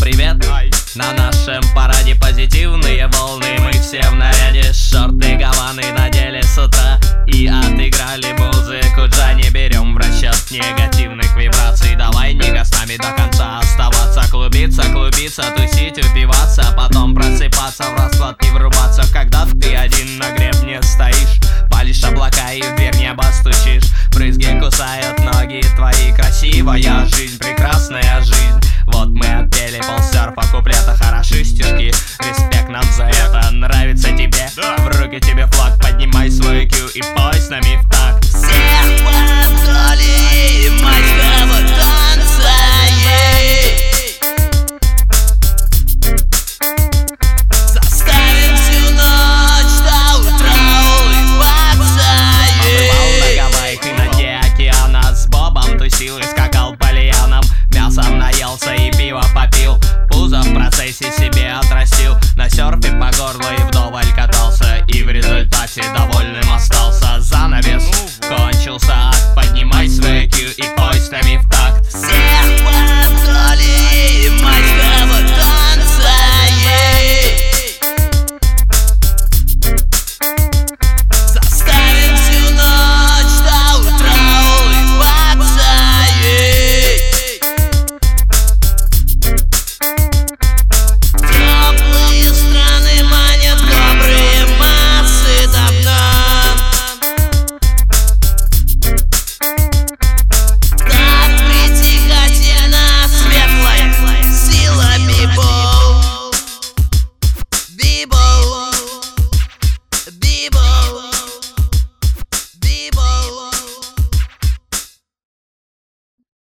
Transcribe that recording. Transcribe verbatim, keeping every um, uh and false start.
привет! На нашем параде позитивные волны. Мы все в наряде, шорты Гаваны надели с утра и отыграли музыку Джани. Берем в расчет негативных вибраций. Давай, Ника, с нами до конца оставаться. Клубиться, клубиться, тусить, упиваться, потом просыпаться, в расклад не врубаться. Когда ты один на гребне стоишь, палишь облака и в дверь неба стучишь. Брызги кусают ноги твои. Красивая жизнь, прекрасная жизнь. Вот мы отпели полсерфа, куплета, хороши стишки. Респект нам за это. Нравится тебе? Да. В руки тебе флаг, поднимай свой кью и пой с нами в такт. Всех подоли, мать танца, заставим всю ночь до утра улыбаться. Побывал на Гавайях и на дне океана, с Бобом тусил и скакал по лианам. Мясом наелся и пиво попил, пузо в процессе себе отрастил. На серфе по горло и вдоволь катался, и в результате довольным остался. Занавес кончился, поднимай свой кью и пой с нами в такт.